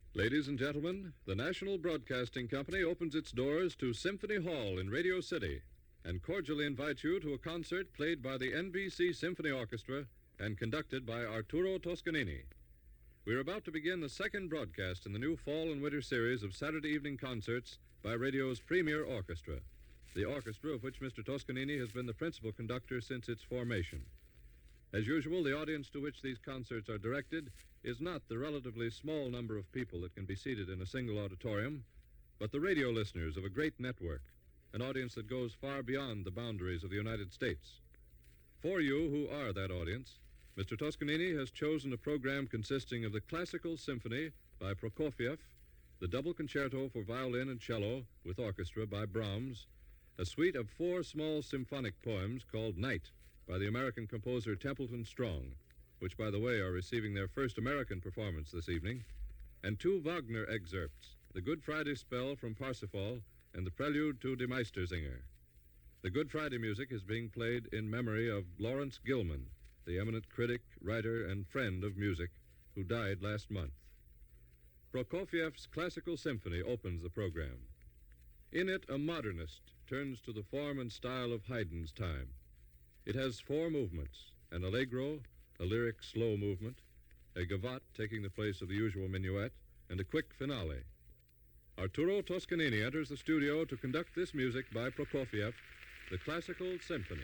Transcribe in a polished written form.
Ladies and gentlemen, the National Broadcasting Company opens its doors to Symphony Hall in Radio City and cordially invites you to a concert played by the NBC Symphony Orchestra and conducted by Arturo Toscanini. We're about to begin the second broadcast in the new fall and winter series of Saturday evening concerts by radio's premier orchestra, the orchestra of which Mr. Toscanini has been the principal conductor since its formation. As usual, the audience to which these concerts are directed is not the relatively small number of people that can be seated in a single auditorium, but the radio listeners of a great network, an audience that goes far beyond the boundaries of the United States. For you, who are that audience, Mr. Toscanini has chosen a program consisting of the Classical Symphony by Prokofiev, the Double Concerto for Violin and Cello with Orchestra by Brahms, a suite of 4 small symphonic poems called Night by the American composer Templeton Strong, which, by the way, are receiving their first American performance this evening, and 2 Wagner excerpts, the Good Friday Spell from Parsifal and the Prelude to Die Meistersinger. The Good Friday music is being played in memory of Lawrence Gilman, the eminent critic, writer, and friend of music who died last month. Prokofiev's Classical Symphony opens the program. In it, a modernist turns to the form and style of Haydn's time. It has 4 movements, an allegro, a lyric slow movement, a gavotte taking the place of the usual minuet, and a quick finale. Arturo Toscanini enters the studio to conduct this music by Prokofiev, the Classical Symphony.